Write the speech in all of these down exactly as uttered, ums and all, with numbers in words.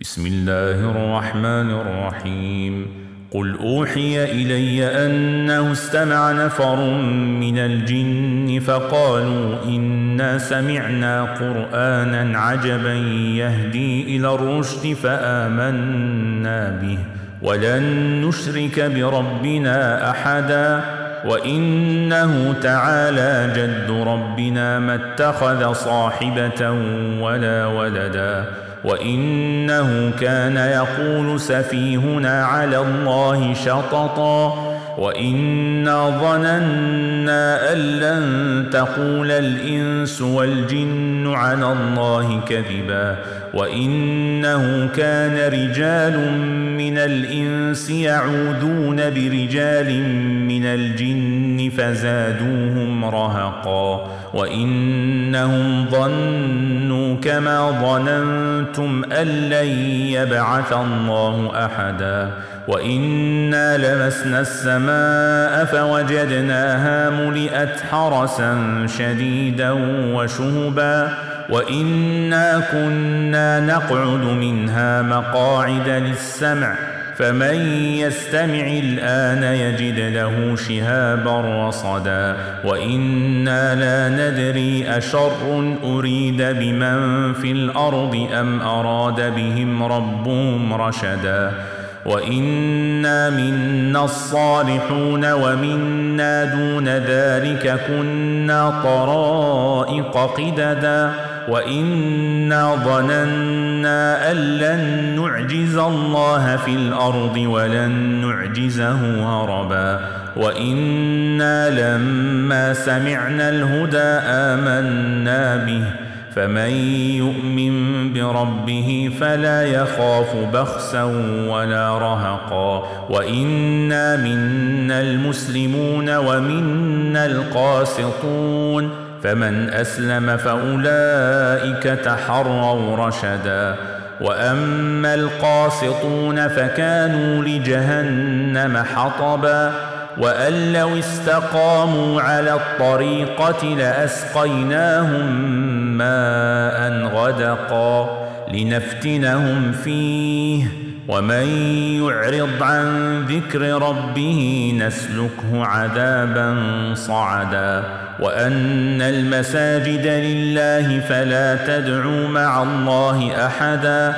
بسم الله الرحمن الرحيم قل أوحي إلي أنه استمع نفر من الجن فقالوا إنا سمعنا قرآنا عجبا يهدي إلى الرشد فآمنا به ولن نشرك بربنا أحدا وإنه تعالى جد ربنا ما اتخذ صاحبة ولا ولدا وإنه كان يقول سفيهنا على الله شططا وإنا ظننا أن لن تقول الإنس والجن على الله كذبا وإنه كان رجال من الإنس يعوذون برجال من الجن فزادوهم رهقا وإنهم ظنوا كما ظننتم أن لن يبعث الله أحدا وإنا لمسنا السماء فوجدناها ملئت حرسا شديدا وشهبا وإنا كنا نقعد منها مقاعد للسمع فمن يستمع الآن يجد له شهابا رصدا وإنا لا ندري أشر أريد بمن في الأرض أم أراد بهم ربهم رشدا وإنا منا الصالحون ومنا دون ذلك كنا طرائق قددا وإنا ظننا أن لن نعجز الله في الأرض ولن نعجزه هربا وإنا لما سمعنا الهدى آمنا به فمن يؤمن بربه فلا يخاف بخسا ولا رهقا وإنا منا المسلمون ومنا القاسطون فمن أسلم فأولئك تحروا رشدا وأما القاسطون فكانوا لجهنم حطبا وأن لو استقاموا على الطريقة لأسقيناهم ماء غدقا لنفتنهم فيه ومن يعرض عن ذكر ربه نسلكه عذابا صعدا وأن المساجد لله فلا تدعوا مع الله أحدا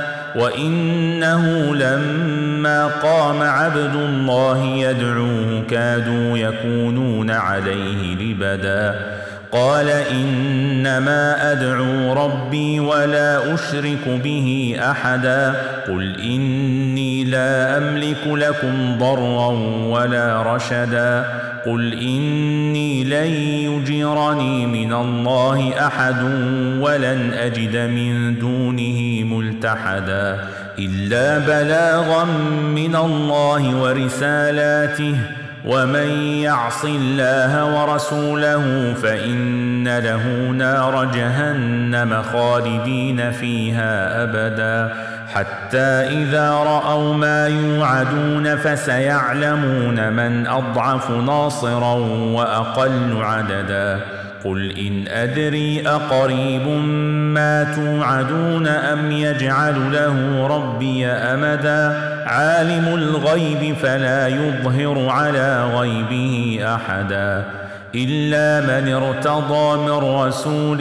وإنه لما قام عبد الله يدعوه كادوا يكونون عليه لبدا قال إنما أدعو ربي ولا أشرك به أحدا قل إني لا أملك لكم ضرا ولا رشدا قل إني لن يجيرني من الله أحد ولن أجد من دونه ملتحدا إلا بلاغا من الله ورسالاته ومن يعص الله ورسوله فإن له نار جهنم خالدين فيها أبدا حتى إذا رأوا ما يوعدون فسيعلمون من أضعف ناصرا وأقل عددا قل إن أدري أقريب ما توعدون أم يجعل له ربي أمدا عالم الغيب فلا يظهر على غيبه أحدا إلا من ارتضى من رسول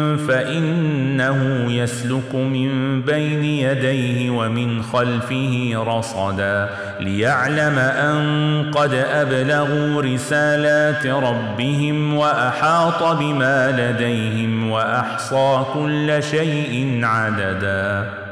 فإنه يسلك من بين يديه ومن خلفه رصدا ليعلم أن قد أبلغوا رسالات ربهم وأحاط بما لديهم وأحصى كل شيء عددا.